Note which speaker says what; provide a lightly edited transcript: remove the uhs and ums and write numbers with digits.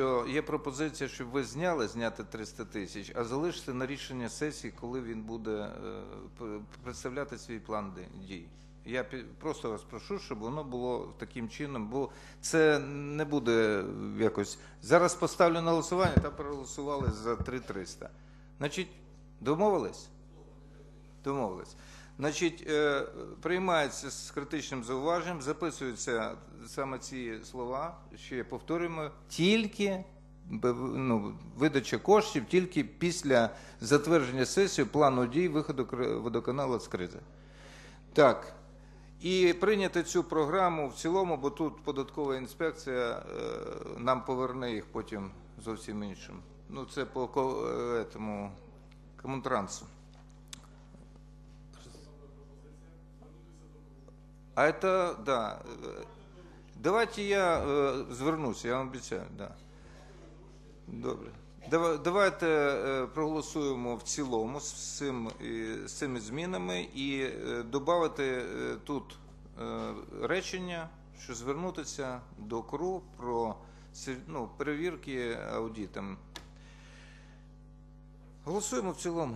Speaker 1: Є пропозиція, щоб ви зняти 300 тисяч, а залишити на рішення сесії, коли він буде представляти свій план дій. Я просто вас прошу, щоб воно було таким чином, бо це не буде якось... Зараз поставлю на голосування, та проголосували за 300. Значить, домовились? Домовились. Значить, приймається з критичним зауваженням, записуються саме ці слова, ще повторюємо, тільки видача коштів тільки після затвердження сесії плану дій виходу водоканалу з кризи. Так, і прийняти цю програму в цілому, бо тут податкова інспекція нам поверне їх потім зовсім іншим. Ну, це по комунтрансу. А это, да. Давайте я звернусь, я вам обіцяю, да. Добре. Давайте проголосуємо в цілому з цими змінами і додати тут речення, що звернутися до КРУ про перевірки аудитом. Голосуємо в цілому.